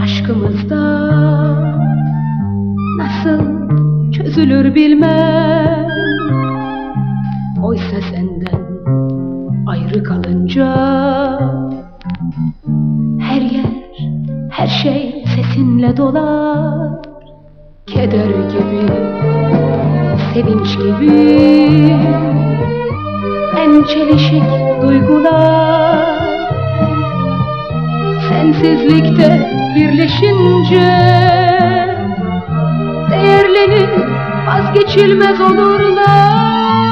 Aşkımızda nasıl çözülür bilmem. Oysa senden ayrı kalınca her yer, her şey sesinle dolar. Keder gibi, sevinç gibi, en çelişik duygular sensizlikte birleşince değerlenir, vazgeçilmez olurlar.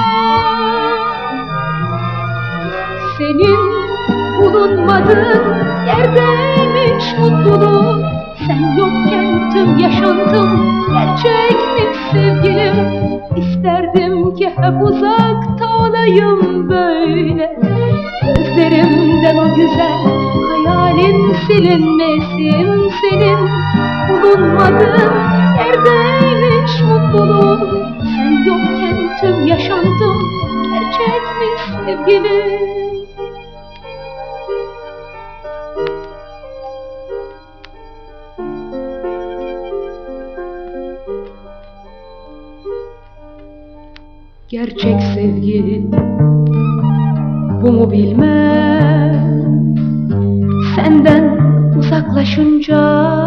Senin bulunmadığın yerdeymiş mutluluğum. Sen yokken tüm yaşantım gerçekmiş sevgilim. İsterdim ki hep uzakta olayım böyle. Gözlerimden o güzel hayalin silinmesin. Senin bulunmadığın yerdeymiş mutluluğum. Sen yokken tüm yaşantım gerçekmiş sevgilim. Gerçek sevgi bu mu bilmem. Senden uzaklaşınca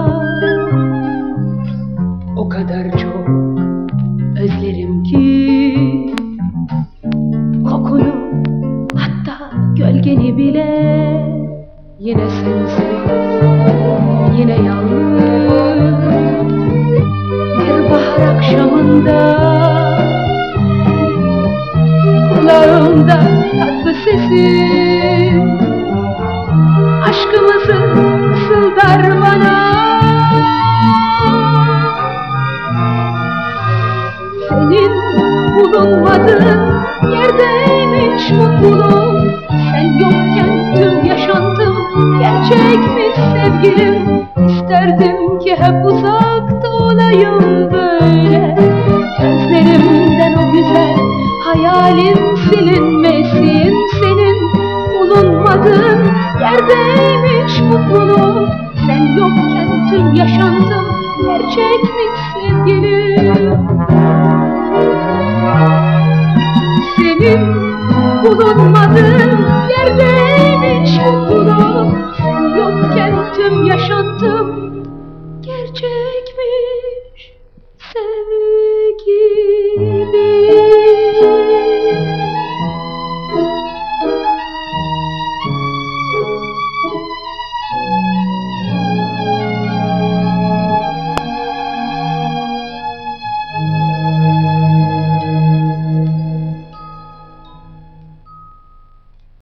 o kadar çok özlerim ki kokunu, hatta gölgeni bile. Yine sensiz, yine yalnız bir bahar akşamında kulağımda tatlı sesin aşkımızı fısıldar bana. Senin bulunmadığın yerdeymiş mutluluğum. Sen yokken tüm yaşantım gerçekmiş sevgilim. İsterdim ki hep uzakta olayım böyle. Gözlerimden o güzel hayalin silinmesin. Senin bulunmadığın yerdeymiş mutluluğum. Sen yokken tüm yaşantım gerçekmiş sevgilim. Senin bulunmadığın yerdeymiş mutluluğum. Sen yokken tüm yaşantım gerçekmiş sevgilim.